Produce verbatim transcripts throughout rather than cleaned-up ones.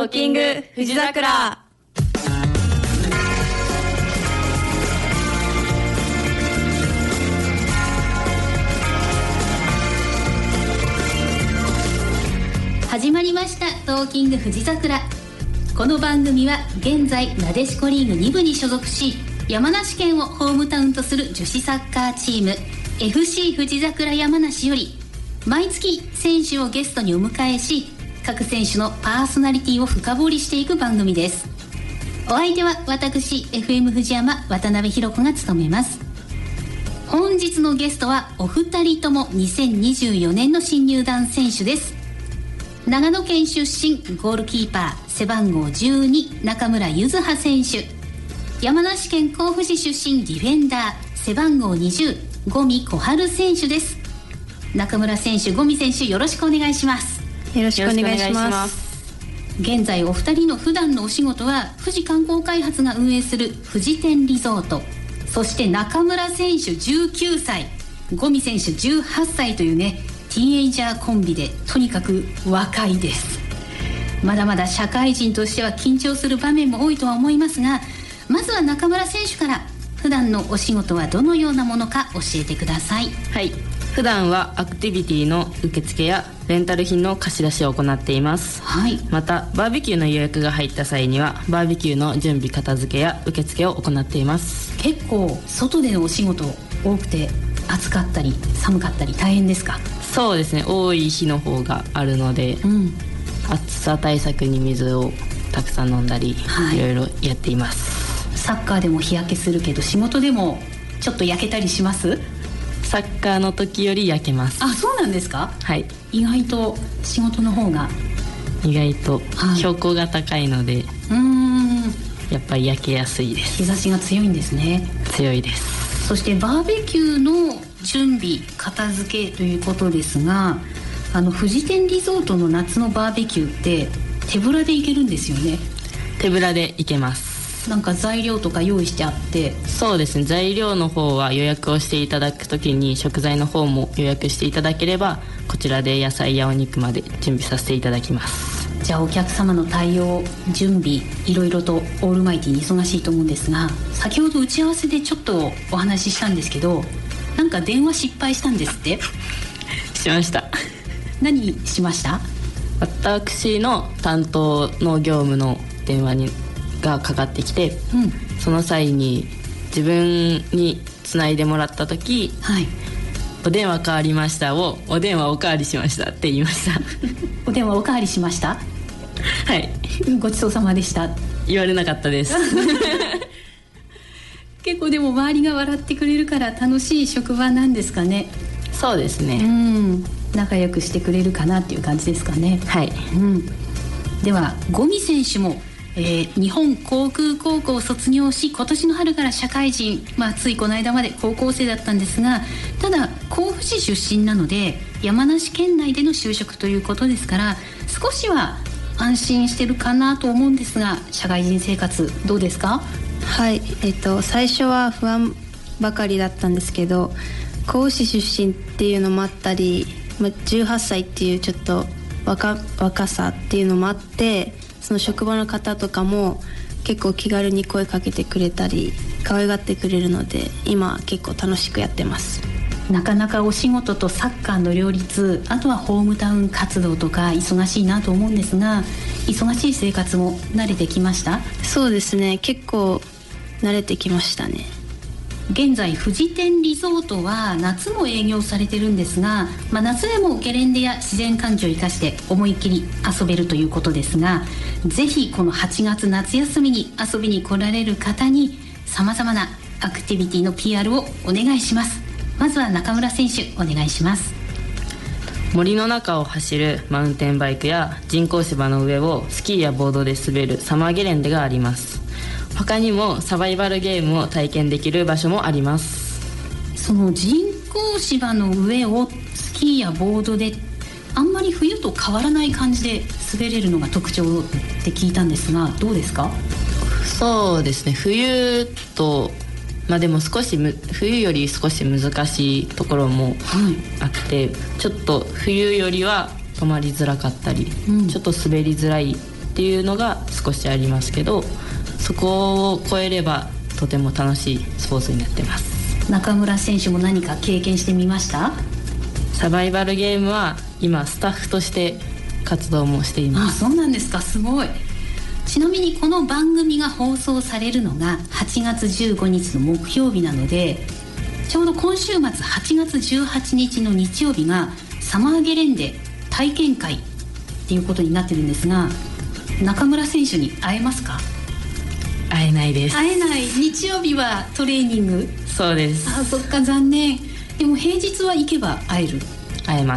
ーキング富士桜。 始まりましたトーキング富士桜。この番組は現在なでしこリーグに部に所属し、山梨県をホームタウンとする女子サッカーチーム エフシー 富士桜山梨より毎月選手をゲストにお迎えし、各選手のパーソナリティを深掘りしていく番組です。お相手は私 エフエム 富士山渡辺裕子が務めます。本日のゲストはお二人ともにせんにじゅうよねんの新入団選手です。長野県出身ゴールキーパー背番号じゅうに中村柚葉選手、山梨県甲府市出身ディフェンダー背番号にじゅう五味小春選手です。中村選手、五味選手、よろしくお願いします。 よろしくお願いします。 現在お二人の普段のお仕事は富士観光開発が運営する富士天リゾート、そして中村選手じゅうきゅうさい、五味選手じゅうはっさいというね、ティーンエイジャーコンビでとにかく若いです。まだまだ社会人としては緊張する場面も多いとは思いますが、まずは中村選手から普段のお仕事はどのようなものか教えてください。 はい、普段はアクティビティの受付やレンタル品の貸し出しを行っています、 はい、 またバーベキューの予約が入った際にはバーベキューの準備片付けや受付を行っています。 結構外でのお仕事多くて、暑かったり寒かったり大変ですか？ そうですね、多い日の方があるので、うん、暑さ対策に水をたくさん飲んだり、はい、いろいろやっています。 サッカーでも日焼けするけど仕事でもちょっと焼けたりします？ サッカーの時より焼けます。 あ、そうなんですか？ はい、 意外と仕事の方が意外と標高が高いので、はい、うーんやっぱり焼けやすいです。 日差しが強いんですね。 強いです。 そしてバーベキューの準備片付けということですが、あの富士天リゾートの夏のバーベキューって手ぶらで行けるんですよね？ 手ぶらで行けます。 なんか材料とか用意してあって。 そうですね、材料の方は予約をしていただくときに食材の方も予約していただければ、こちらで野菜やお肉まで準備させていただきます。 じゃあお客様の対応準備いろいろとオールマイティに忙しいと思うんですが、先ほど打ち合わせでちょっとお話ししたんですけど、なんか電話失敗したんですって？ しました。 何しました？ 私の担当の業務の電話にがかかってきて、うん、その際に自分につないでもらった時、はい、お電話変わりましたをお電話おかわりしましたって言いました。 お電話おかわりしました？ はい、 ごちそうさまでした。 言われなかったです。 結構でも周りが笑ってくれるから楽しい職場なんですかね？ そうですね、 うん、仲良くしてくれるかなっていう感じですかね。 はい、 うん、では五味選手もえー、日本航空高校を卒業し、今年の春から社会人、まあ、ついこの間まで高校生だったんですが、ただ甲府市出身なので山梨県内での就職ということですから、少しは安心してるかなと思うんですが、社会人生活どうですか？ はい、えっと、最初は不安ばかりだったんですけど、甲府市出身っていうのもあったり、まあ、じゅうはっさいっていうちょっと 若, 若さっていうのもあって、その職場の方とかも結構気軽に声かけてくれたり可愛がってくれるので、今結構楽しくやってます。 なかなかお仕事とサッカーの両立、あとはホームタウン活動とか忙しいなと思うんですが、忙しい生活も慣れてきました？ そうですね、結構慣れてきましたね。 現在富士天リゾートは夏も営業されてるんですが、まあ、夏でもゲレンデや自然環境を生かして思いっきり遊べるということですが、ぜひこのはちがつ夏休みに遊びに来られる方にさまざまなアクティビティの ピーアール をお願いします。まずは中村選手お願いします。 森の中を走るマウンテンバイクや人工芝の上をスキーやボードで滑るサマーゲレンデがあります。他にもサバイバルゲームを体験できる場所もあります。 その人工芝の上をスキーやボードであんまり冬と変わらない感じで滑れるのが特徴って聞いたんですが、どうですか？ そうですね、冬と、まあ、でも少しむ冬より少し難しいところもあって、はい、ちょっと冬よりは止まりづらかったり、うん、ちょっと滑りづらいっていうのが少しありますけど、そこを超えればとても楽しいスポーツになってます。 中村選手も何か経験してみました？ サバイバルゲームは今スタッフとして活動もしています。 あ、そうなんですか。すごい。ちなみにこの番組が放送されるのがはちがつじゅうごにちの木曜日なので、ちょうど今週末はちがつじゅうはちにちの日曜日がサマーゲレンデ体験会っていうことになってるんですが、中村選手に会えますか？ 会えないです。 会えない。日曜日はトレーニング。 そうです。 あ、そっか、残念。でも平日は行けば会える。 会えます。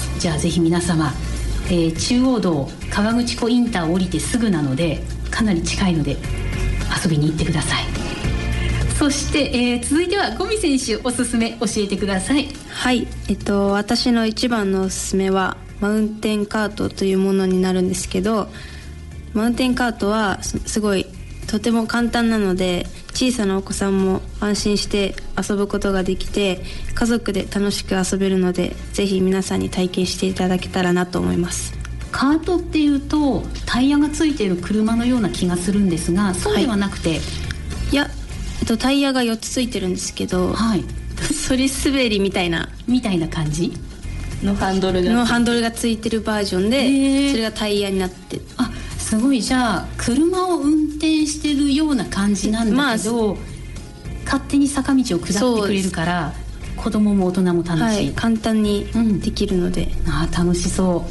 じゃあぜひ皆様、えー、中央道川口湖インターを降りてすぐなのでかなり近いので遊びに行ってください。そして、えー、続いては五味選手おすすめ教えてください。 はい、えっと、私の一番のおすすめはマウンテンカートというものになるんですけど、マウンテンカートはすごいとても簡単なので小さなお子さんも安心して遊ぶことができて家族で楽しく遊べるので、ぜひ皆さんに体験していただけたらなと思います。 カートっていうとタイヤがついている車のような気がするんですが、そうではなくて、はい、 いや、えっと、タイヤがよっつついてるんですけど、はい、そり滑りみたいなみたいな感じのハンドルがのハンドルがついてるバージョンで、それがタイヤになって、 あ、すごい。じゃあ車を運転してるような感じなんだけど、まあ、勝手に坂道を下ってくれるから子供も大人も楽しい、はい、 簡単にできるので、 うん、あ、楽しそう。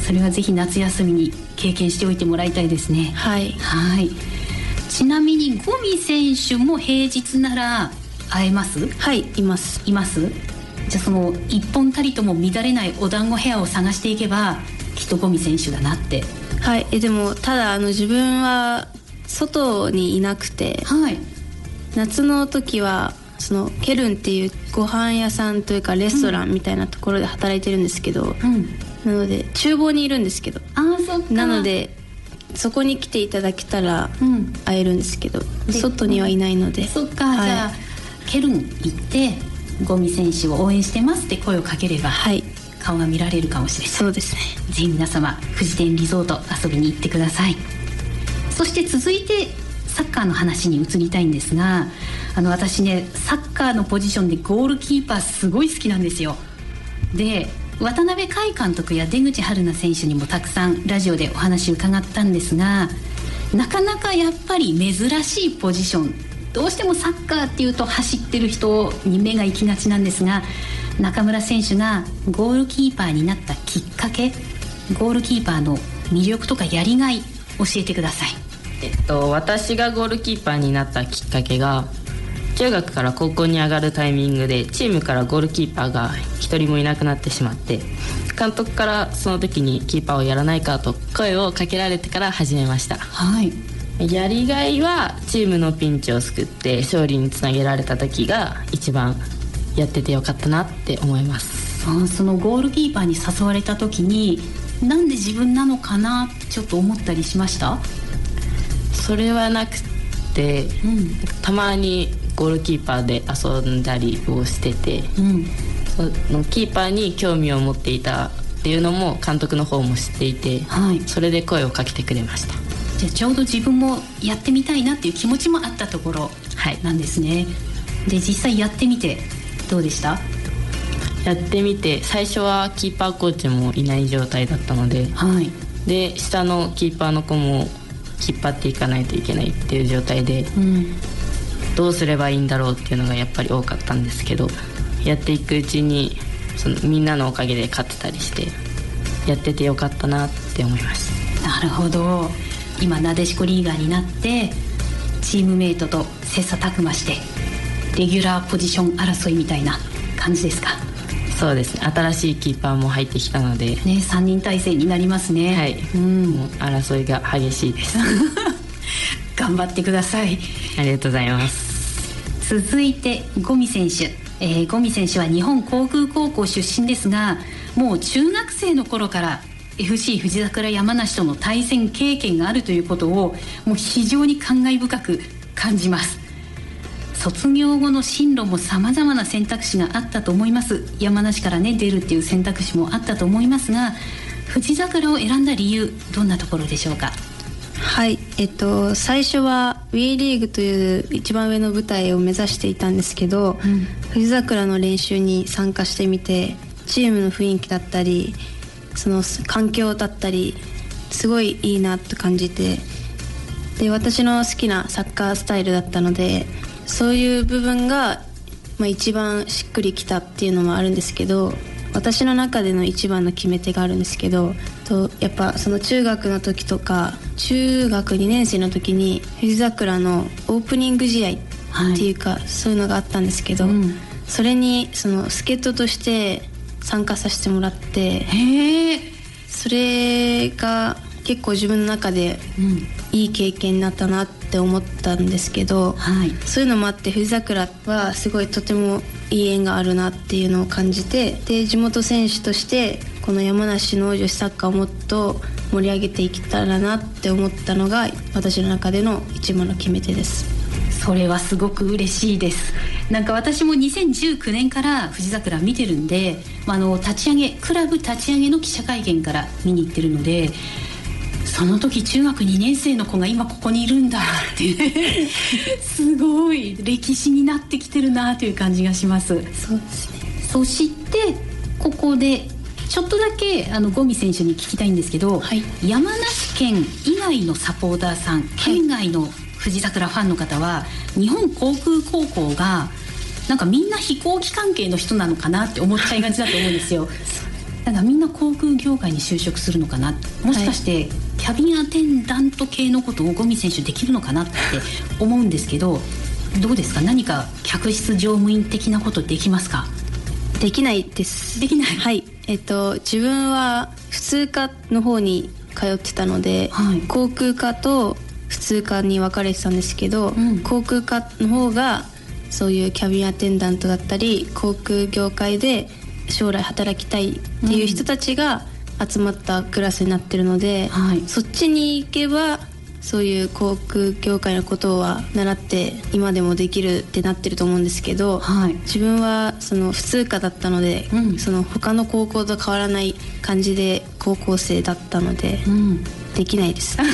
それはぜひ夏休みに経験しておいてもらいたいですね。 はい、 はい。ちなみに五味選手も平日なら会えます？ はい、いますいます。じゃあその一本たりとも乱れないお団子ヘアを探していけばきっと五味選手だなって。 はい。えでもただあの自分は外にいなくて、はい、夏の時はそのケルンっていうご飯屋さんというかレストランみたいなところで働いてるんですけど、うん、なので厨房にいるんですけど、 あ、そっか。 なのでそこに来ていただけたら会えるんですけど、うん、外にはいないので、 そっか、はい、じゃあケルン行って五味選手を応援してますって声をかければ、はい、顔が見られるかもしれない。 そうですね。 ぜひ皆様富士店リゾート遊びに行ってください。そして続いてサッカーの話に移りたいんですが、あの私ね、サッカーのポジションでゴールキーパーすごい好きなんですよ。で、渡辺海監督や出口春菜選手にもたくさんラジオでお話伺ったんですが、なかなかやっぱり珍しいポジション、どうしてもサッカーっていうと走ってる人に目が行きがちなんですが、中村選手がゴールキーパーになったきっかけ、ゴールキーパーの魅力とかやりがい教えてください。 えっと、私がゴールキーパーになったきっかけが、中学から高校に上がるタイミングでチームからゴールキーパーが一人もいなくなってしまって、監督からその時にキーパーをやらないかと声をかけられてから始めました。 はい。 やりがいはチームのピンチを救って勝利につなげられた時が一番やっててよかったなって思います。 あ、そのゴールキーパーに誘われた時になんで自分なのかなってちょっと思ったりしました？ それはなくて、うん、たまにゴールキーパーで遊んだりをしてて、うん、そのキーパーに興味を持っていたっていうのも監督の方も知っていて、はい、それで声をかけてくれました。 じゃあちょうど自分もやってみたいなっていう気持ちもあったところなんですね、はい、で実際やってみてどうでした？ やってみて最初はキーパーコーチもいない状態だったので、はい、で下のキーパーの子も引っ張っていかないといけないっていう状態で、うん、どうすればいいんだろうっていうのがやっぱり多かったんですけど、やっていくうちにそのみんなのおかげで勝ってたりしてやっててよかったなって思いました。 なるほど。今なでしこリーガーになってチームメイトと切磋琢磨してレギュラーポジション争いみたいな感じですか？ そうですね。新しいキーパーも入ってきたので、 ね、さんにん体制になりますね。 はい、うん、もう争いが激しいです頑張ってください。 ありがとうございます。 続いて五味選手、えー、五味選手は日本航空高校出身ですが、もう中学生の頃から エフシー 富士桜山梨との対戦経験があるということをもう非常に感慨深く感じます。卒業後の進路もさまざまな選択肢があったと思います。山梨からね出るっていう選択肢もあったと思いますが、富士桜を選んだ理由どんなところでしょうか？ はい、えっと、最初は WE リーグという一番上の舞台を目指していたんですけど、うん、富士桜の練習に参加してみて、チームの雰囲気だったりその環境だったりすごいいいなと感じて、で私の好きなサッカースタイルだったので、そういう部分が、まあ、一番しっくりきたっていうのもあるんですけど、私の中での一番の決め手があるんですけど、とやっぱその中学の時とか中学にねん生の時に富士桜のオープニング試合っていうか、はい、そういうのがあったんですけど、うん、それにその助っ人として参加させてもらって、 へー、 それが結構自分の中でいい経験になったなって思ったんですけど、はい、そういうのもあって富士桜はすごいとてもいい縁があるなっていうのを感じて、で地元選手としてこの山梨の女子サッカーをもっと盛り上げていけたらなって思ったのが私の中での一番の決め手です。 それはすごく嬉しいです。なんか私もにせんじゅうきゅうねんから富士桜見てるんで、あの立ち上げクラブ立ち上げの記者会見から見に行ってるので、その時中学にねん生の子が今ここにいるんだってすごい歴史になってきてるなという感じがします。 そうですね。 そしてここでちょっとだけあの五味選手に聞きたいんですけど、はい、山梨県以外のサポーターさん、県外の富士桜ファンの方は、日本航空高校がなんかみんな飛行機関係の人なのかなって思っちゃいがちだと思うんですよだからみんな航空業界に就職するのかな、もしかしてキャビンアテンダント系のことを五味選手できるのかなって思うんですけど、どうですか、何か客室乗務員的なことできますか？ できないです。 できない。 はい、えっと自分は普通科の方に通ってたので、はい、航空科と普通科に分かれてたんですけど、うん、航空科の方がそういうキャビンアテンダントだったり航空業界で将来働きたいっていう人たちが集まったクラスになってるので、うん、はい、そっちに行けばそういう航空業界のことは習って今でもできるってなってると思うんですけど、はい、自分はその普通科だったので、うん、その他の高校と変わらない感じで高校生だったので、うん、できないです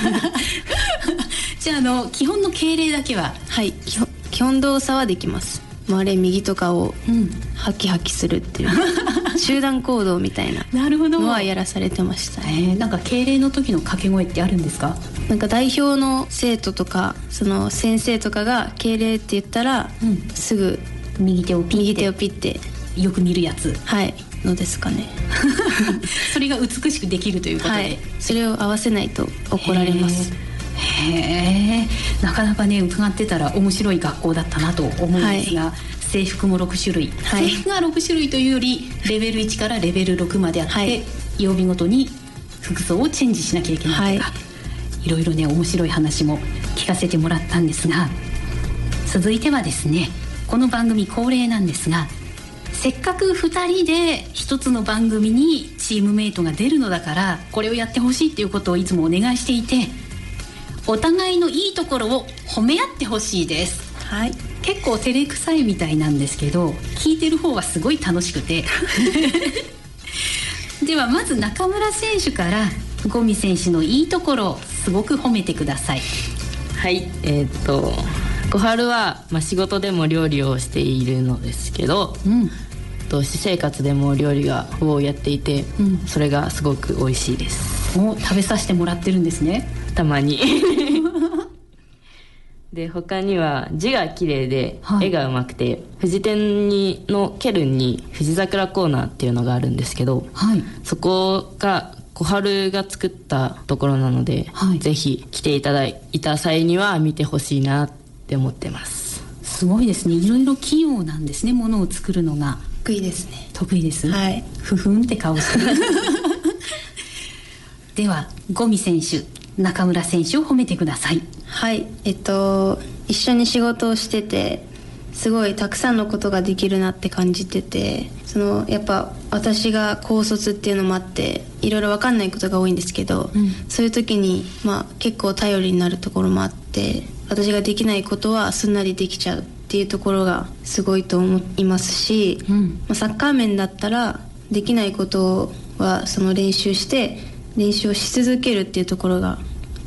じゃあ、あの基本の敬礼だけは？ はい、基本、基本動作はできます。回れ右とかをハキハキするっていう、うん、集団行動みたいなのはやらされてました、 ね、なんか敬礼の時の掛け声ってあるんですか？ なんか代表の生徒とかその先生とかが敬礼って言ったら、うん、すぐ右手をピッて右手をピッてよく見るやつ、 はいのですかねそれが美しくできるということで、はい、 それを合わせないと怒られます。 へー、なかなかね伺ってたら面白い学校だったなと思うんですが、はい、制服もろくしゅるい、はい、制服がろくしゅるいというよりレベルいちからレベルろくまであって、はい、曜日ごとに服装をチェンジしなきゃいけないとか、はい、いろいろね面白い話も聞かせてもらったんですが、続いてはですね、この番組恒例なんですが、せっかくふたりで一つの番組にチームメイトが出るのだからこれをやってほしいっていうことをいつもお願いしていて、お互いのいいところを褒め合ってほしいです。はい、結構照れくさいみたいなんですけど聞いてる方はすごい楽しくてではまず中村選手から五味選手のいいところをすごく褒めてください。 はい、えー、っと小春は、まあ、仕事でも料理をしているのですけど、うん、と私生活でも料理がほぼやっていて、うん、それがすごく美味しいです。 お、食べさせてもらってるんですね。 たまにで他には字が綺麗で、はい、絵がうまくて、富士店にのケルンに富士桜コーナーっていうのがあるんですけど、はい、そこが小春が作ったところなので、はい、ぜひ来ていただいた際には見てほしいなって思ってます。 すごいですね、いろいろ器用なんですね、ものを作るのが。 得意ですね。 得意です、 はい、 ふふんって顔してるでは五味選手、中村選手を褒めてください。 はい、えっと一緒に仕事をしててすごいたくさんのことができるなって感じてて、そのやっぱ私が高卒っていうのもあっていろいろ分かんないことが多いんですけど、うん、そういう時に、まあ、結構頼りになるところもあって、私ができないことはすんなりできちゃうっていうところがすごいと思いますし、うん、まあ、サッカー面だったらできないことはその練習して練習をし続けるっていうところが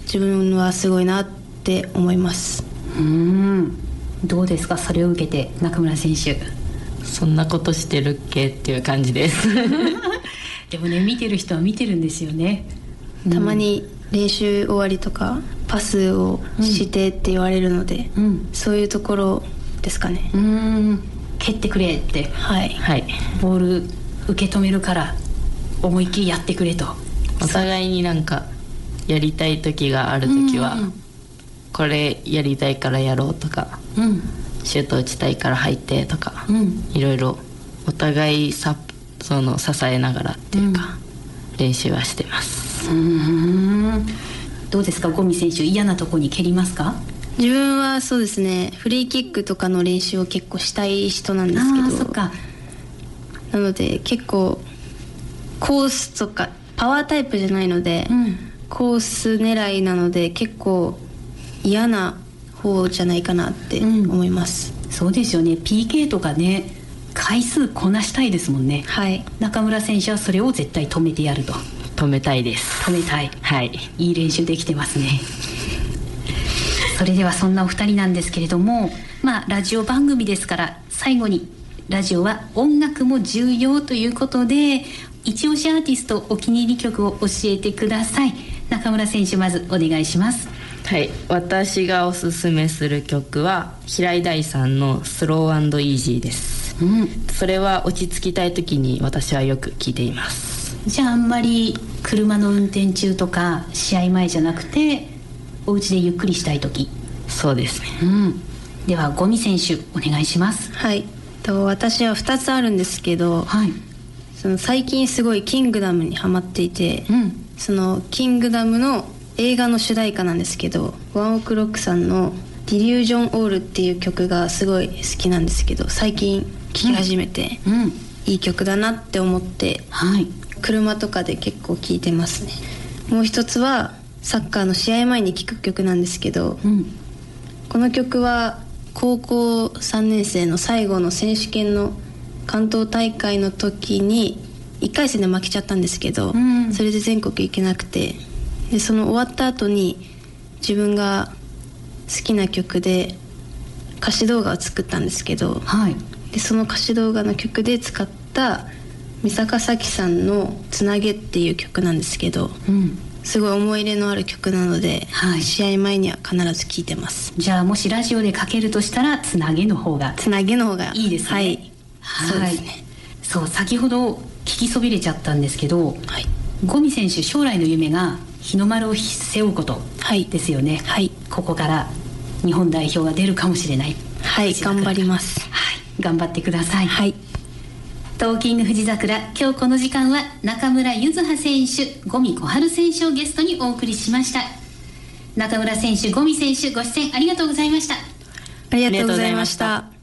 自分はすごいなって思います。 うーん、どうですか、それを受けて中村選手。 そんなことしてるっけっていう感じですでもね、見てる人は見てるんですよね。 たまに練習終わりとかパスをしてって言われるので、うん、そういうところですかね。 うーん、蹴ってくれって、 はい、はい、 ボール受け止めるから思いっきりやってくれと。 お互いになんかやりたい時がある時は、うんうん、これやりたいからやろうとか、うん、シュート打ちたいから入ってとか、うん、いろいろお互いさその支えながらっていうか、うん、練習はしてます。 うーん、どうですか、五味選手、嫌なとこに蹴りますか？ 自分はそうですね、フリーキックとかの練習を結構したい人なんですけど、 あ、そっか。 なので結構コースとかパワータイプじゃないので、うん、コース狙いなので結構嫌な方じゃないかなって思います、 うん、そうですよね。 ピーケー とかね、回数こなしたいですもんね。 はい、 中村選手はそれを絶対止めてやると。 止めたいです。 止めたい、 はい、 いい練習できてますねそれではそんなお二人なんですけれども、まあラジオ番組ですから最後に、ラジオは音楽も重要ということで、一押しアーティスト、お気に入り曲を教えてください。中村選手、まずお願いします。 はい、私がおすすめする曲は平井大さんのスロー&イージーです、うん、それは落ち着きたい時に私はよく聴いています。 じゃああんまり車の運転中とか試合前じゃなくて、お家でゆっくりしたい時。 そうですね、 うん、では五味選手お願いします。 はい、と私はふたつあるんですけど、はい、その最近すごいキングダムにハマっていて、うん、そのキングダムの映画の主題歌なんですけど、ワンオクロックさんのディリュージョンオールっていう曲がすごい好きなんですけど、最近聴き始めて、うんうん、いい曲だなって思って、はい、車とかで結構聴いてますね。もう一つはサッカーの試合前に聴く曲なんですけど、うん、この曲は高校さんねん生の最後の選手権の関東大会の時にいっかい戦で負けちゃったんですけど、うん、それで全国行けなくて、でその終わった後に自分が好きな曲で歌詞動画を作ったんですけど、はい、でその歌詞動画の曲で使った三坂咲さんの「つなげ」っていう曲なんですけど、うん、すごい思い入れのある曲なので、はい、試合前には必ず聴いてます。 じゃあもしラジオでかけるとしたらつなげの方がつなげの方がいいですね。はい、はい、そうですね。そう先ほど聞きそびれちゃったんですけど、はい、五味選手将来の夢が日の丸を背負うことですよね。はい、ここから日本代表が出るかもしれない。 はい、頑張ります。 はい、頑張ってください。 はい。 トーキング富士桜、今日この時間は中村柚葉選手、五味小春選手をゲストにお送りしました。中村選手、五味選手、ご出演ありがとうございました。 ありがとうございました。